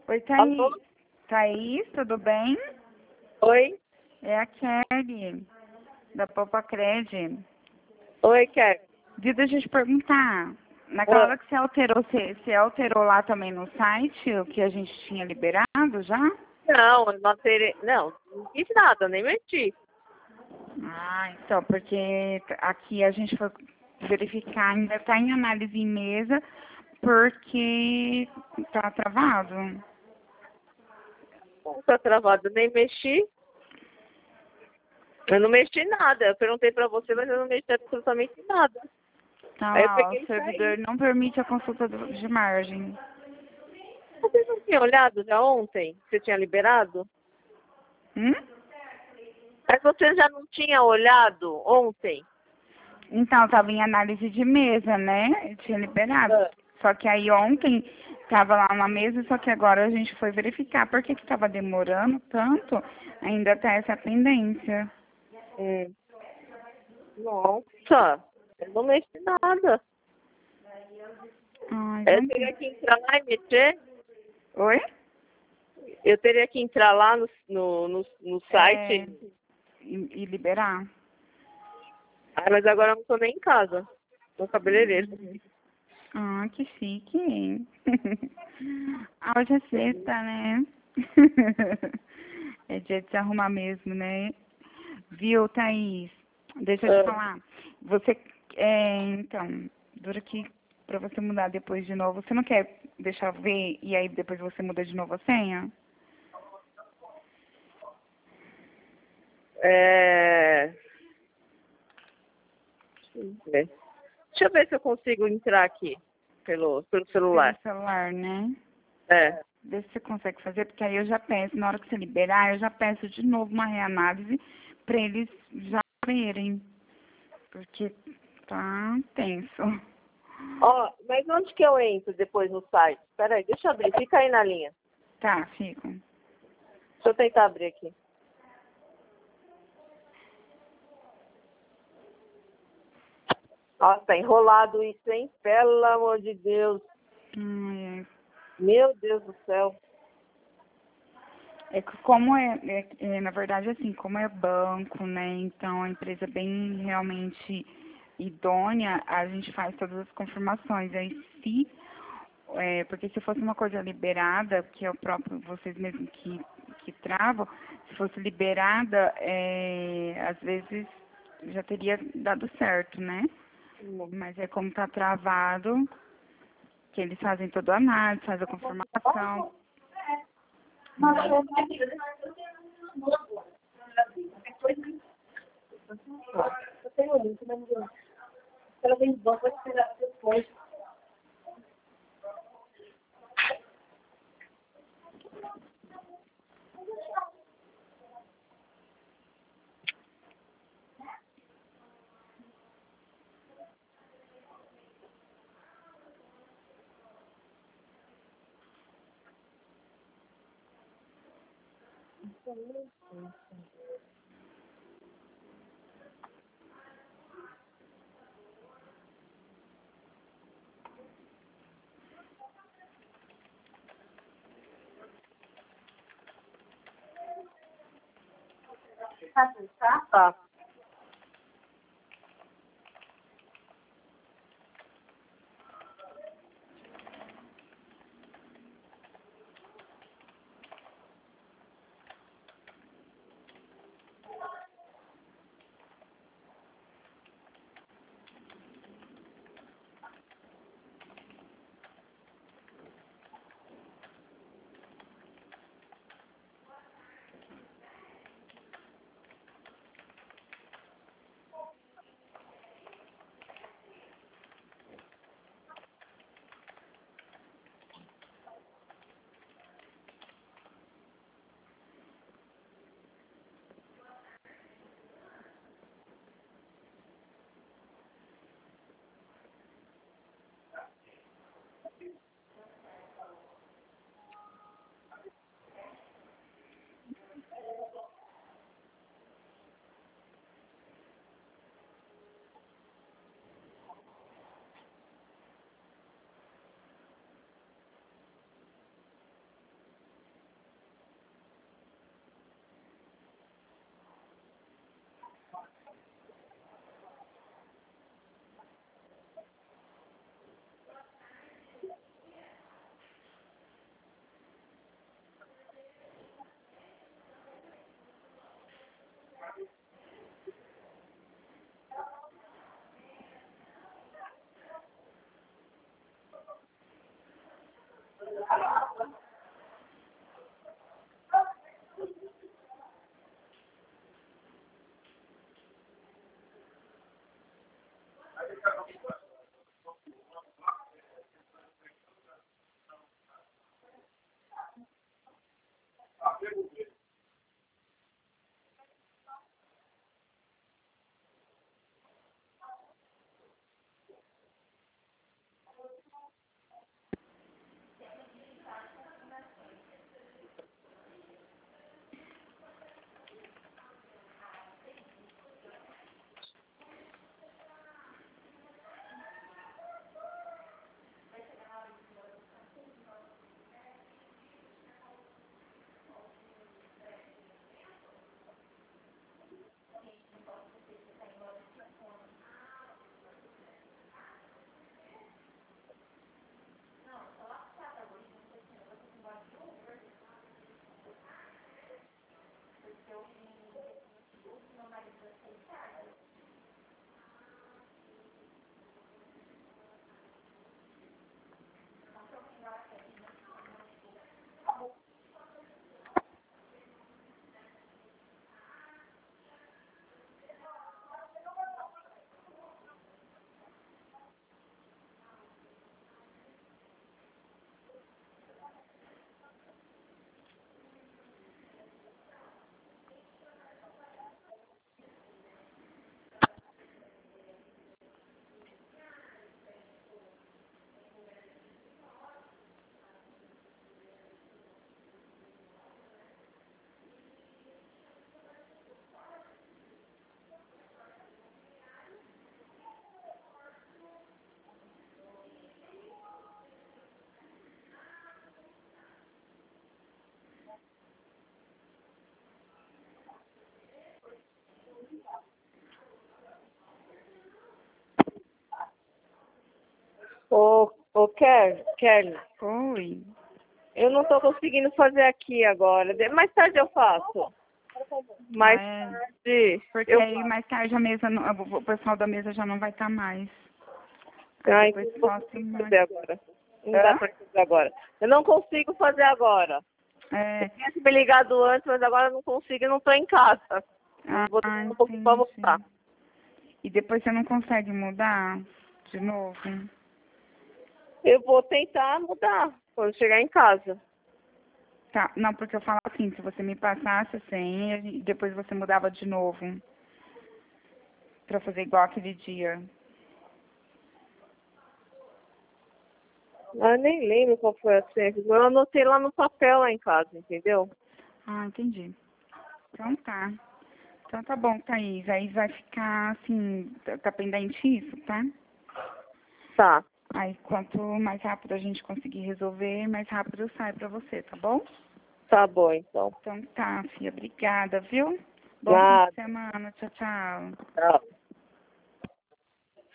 Oi, Thaís. Alô? Thaís, tudo bem? Oi? É a Kelly, da Popacred. Oi, Ker. Deixa eu te perguntar. Naquela hora que você alterou lá também no site o que a gente tinha liberado já? Não, eu não terei. Não fiz nada, nem mexi. Ah, então, porque aqui a gente foi verificar, ainda está em análise em mesa, porque tá travado. Não tá travado, nem mexi. Eu não mexi nada. Eu perguntei pra você, mas eu não mexi absolutamente nada. Tá Aí eu lá, ó, peguei o e saí. servidor não permite a consulta de margem. Você não tinha olhado já ontem? Você tinha liberado? Hum? Mas você já não tinha olhado ontem? Então, estava em análise de mesa, né? Eu tinha liberado. Ah. Só que aí ontem estava lá na mesa, só que agora a gente foi verificar por que estava demorando tanto. Ainda tá essa pendência. Hum. Nossa, eu não mexi nada. Ai, Eu vamos. teria que entrar lá e mexer? Oi? Eu teria que entrar lá no É, site? e liberar. Ah, mas agora eu não tô nem em casa. No cabeleireiro. Ah, que chique, hein? Ah, hoje é sexta, né? É dia de se arrumar mesmo, né? Viu, Thaís? Deixa eu te Ah, falar. Você, então, dura que pra você mudar depois de novo, você não quer deixar eu ver e aí depois você muda de novo a senha? é... Deixa eu ver se eu consigo entrar aqui pelo Pelo celular. celular, né? É. Vê se você consegue fazer, porque aí eu já peço, na hora que você liberar, eu já peço de novo uma reanálise pra eles já verem. Porque tá tenso. Ó, mas onde que eu entro depois no site? Peraí, deixa eu abrir. Fica aí na linha. Tá, fico. Deixa eu tentar abrir aqui. Nossa, tá enrolado isso, hein? Pelo amor de Deus. Ai, Meu Deus do céu. é que como na verdade, assim, como é banco, né, então a empresa é bem realmente idônea, a gente faz todas as confirmações. Aí se, porque se fosse uma coisa liberada, que é o próprio, vocês mesmos que travam, se fosse liberada, às vezes já teria dado certo, né? Mas é como tá travado, que eles fazem toda a análise, fazem a confirmação. Eu tenho o link, mas não. Ela vem de banco, vai esperar depois. Tá. Kelly, Oi. eu não tô conseguindo fazer aqui agora. Mais tarde eu faço. Mais É, tarde. porque aí mais tarde a mesa, o pessoal da mesa já não vai estar mais. Aí Ai, depois não só consigo assim, fazer agora. Não dá pra fazer agora. Eu não consigo fazer agora. é, Eu tinha me ligado antes, mas agora eu não consigo e não tô em casa. Vou demorar um pouquinho pra voltar. entendi. E depois você não consegue mudar de novo? Eu vou tentar mudar quando chegar em casa. Tá, não, porque eu falo assim, se você me passasse a senha e depois você mudava de novo. Pra fazer igual aquele dia. Eu nem lembro qual foi a senha. Eu anotei lá no papel lá em casa, entendeu? Ah, entendi. Então tá. Então tá bom, Thaís. Aí vai ficar assim, tá pendente isso, tá? Tá. Aí quanto mais rápido a gente conseguir resolver, mais rápido sai pra você, tá bom? Tá bom, então. Então tá, filha. Obrigada, viu? Bom fim Nada. de semana. Tchau, tchau. Tchau.